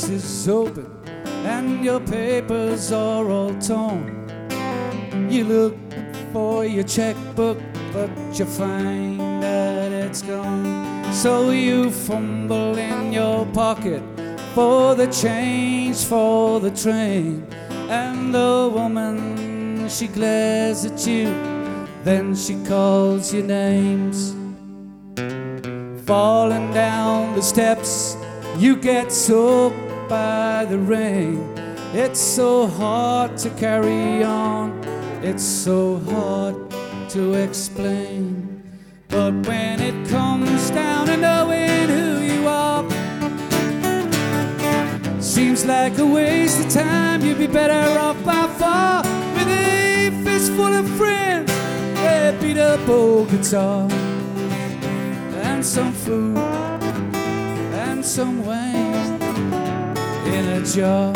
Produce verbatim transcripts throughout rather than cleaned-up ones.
purse is open and your papers are all torn. You look for your checkbook, but you find that it's gone. So you fumble in your pocket for the change for the train, and the woman, she glares at you, then she calls your names. Falling down the steps, you get soaked by the rain. It's so hard to carry on, it's so hard to explain. But when it comes down to knowing who you are, seems like a waste of time. You'd be better off by far with a fistful of friends, a beat up old guitar, and some food and some wine in a jar.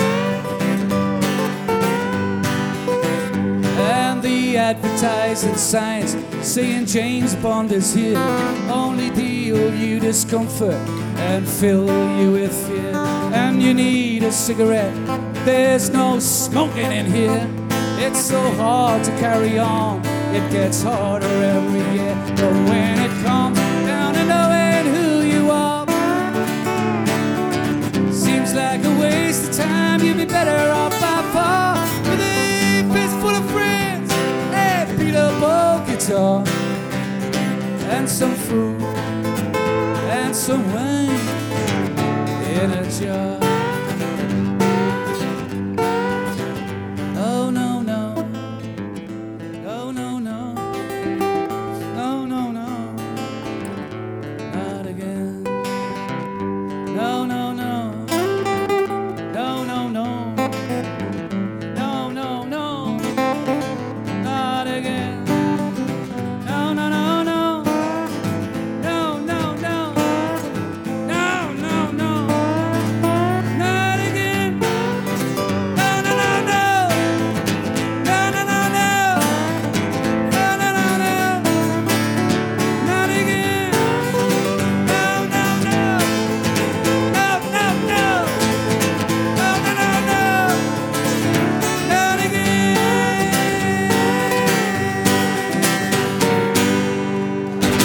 And the advertising signs saying James Bond is here, only deal you discomfort and fill you with fear. And you need a cigarette, there's no smoking in here. It's so hard to carry on, it gets harder every year. But when it comes down to knowing who you are, seems like a waste of time. You'd be better off by far with a fistful of friends, a beat up old guitar, and some food and some wine in a jar. Oh no, no, no, no, no, no, no, no, not again. No, no, no, no, no, no, no, no, no, not again. No, no, no, no, no, no, no, no, no, no, not again. No, no, no, no, no, no, no, no, no, no, no, no, not again. No, no, no, no, no, no, no, no, no, no, not again.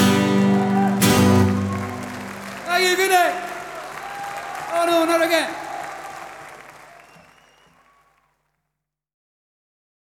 Thank you, good night. Oh no, not again.